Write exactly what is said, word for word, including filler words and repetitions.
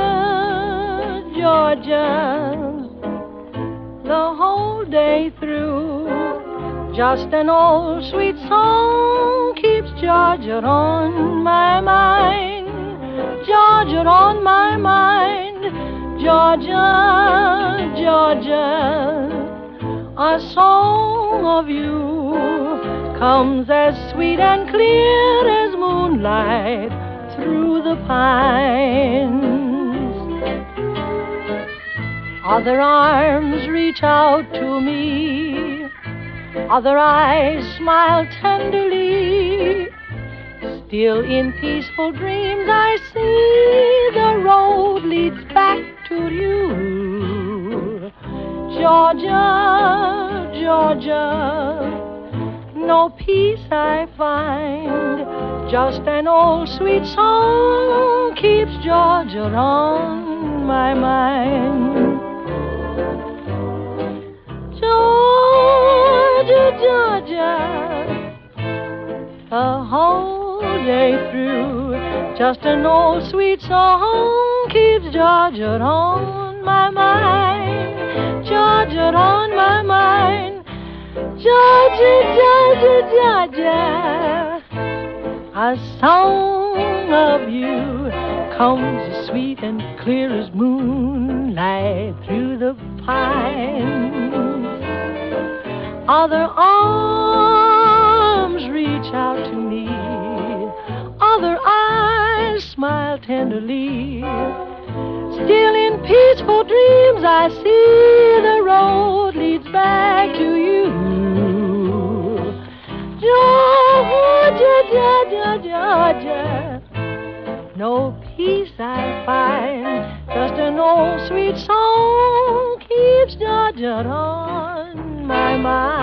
Georgia, the whole day through. Just an old sweet song keeps Georgia on my mind. Georgia on my mind. Georgia, Georgia, a song of you comes as sweet and clear as moonlight through the pines. Other arms reach out to me, other eyes smile tenderly. Still in peaceful dreams I see the road leads back to you. Georgia, Georgia, no peace I find. Just an old sweet song keeps Georgia on my mind. Georgia, Georgia, the whole day through. Just an old sweet song keeps Georgia on my mind. Georgia on my mind. Georgia, Georgia, Georgia, a song of you comes as sweet and clear as moonlight through the pines. Other arms reach out to me, other eyes smile tenderly. Still in peaceful dreams I see the road leads back to you. Georgia, Georgia, Georgia, no peace I find. Just an old sweet song keeps Georgia on my mind.